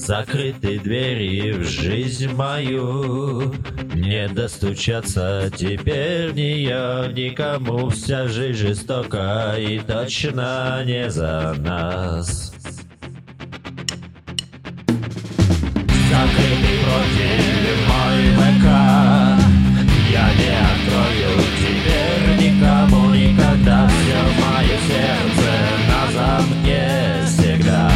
Закрыты двери в жизнь мою, не достучаться теперь в нее никому. Вся жизнь жестока и точно не за нас. Закрытый профиль мой ВК, я не открою теперь никому никогда. Все мое сердце на замке всегда.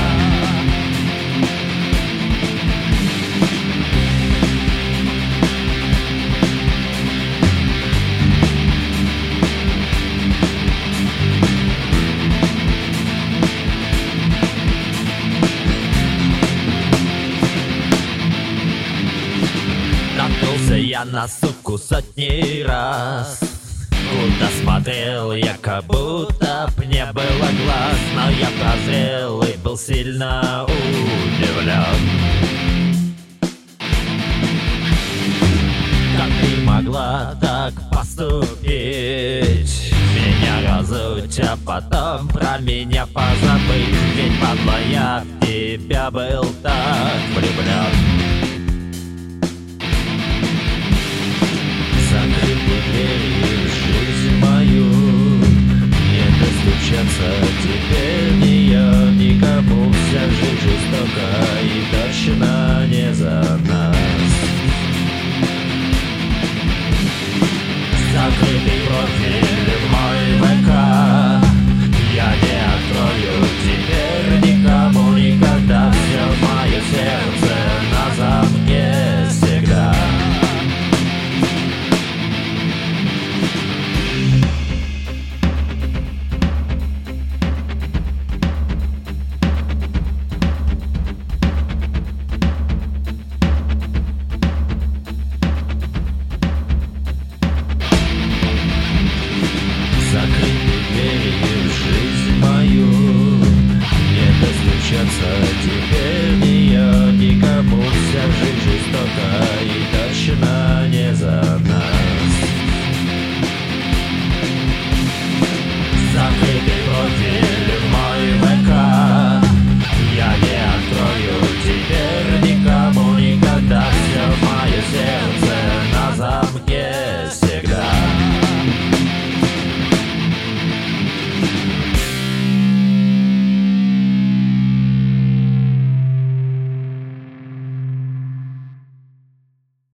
Наткнулся я на суку сотни раз, куда смотрел я, как будто б не было глаз. Но я прозрел и был сильно удивлен. Как ты могла так поступить, меня разуть, а потом про меня позабыть? Ведь, падла, я в тебя был так влюблен. Закрыты двери в жизнь мою, не достучаться теперь в нее никому. Вся жизнь жестока и точно не за нас. Закрытый профиль мой ВК, я не открою теперь никому никогда. Все мое сердце на замке всегда. Закрыты двери в жизнь мою, не достучаться теперь